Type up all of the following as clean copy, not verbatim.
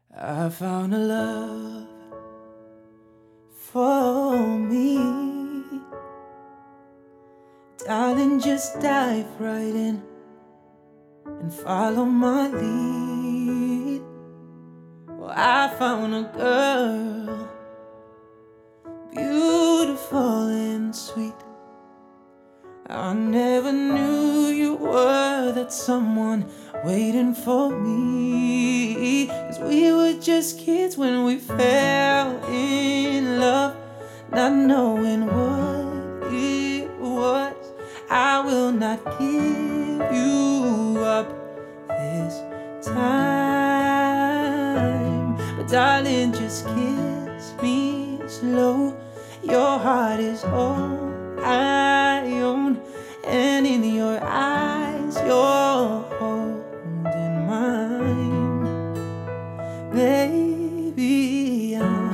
I found a love for me. Darling, just dive right in and follow my lead. Well, I found a girl, beautiful and sweet. I never knew you were that someone waiting for me. 'Cause we were just kids when we fell in love, not knowing what it was. I will not give you up this time, but darling, just kiss me slow. Your heart is all I own, and in your eyes you're holding mine. Baby, I'm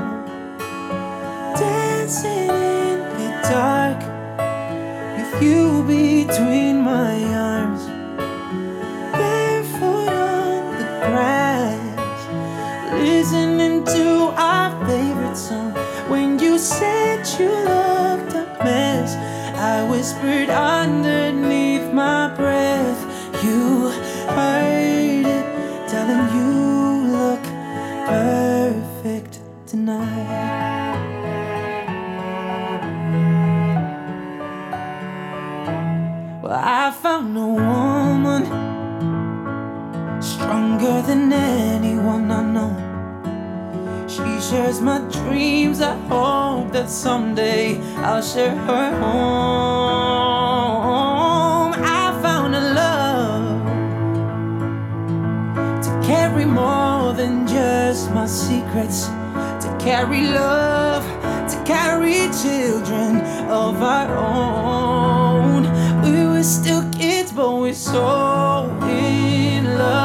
dancing in the dark with you between my arms, barefoot on the grass, listening to our favorite song. When you said you looked a mess, I whispered underneath my breath. You heard it, telling you look perfect tonight. Well, I found a woman stronger than anyone I know. She shares my dreams. I hope that someday I'll share her home. I found a love to carry more than just my secrets, to carry love, to carry children of our own. We were still kids, but we're so in love.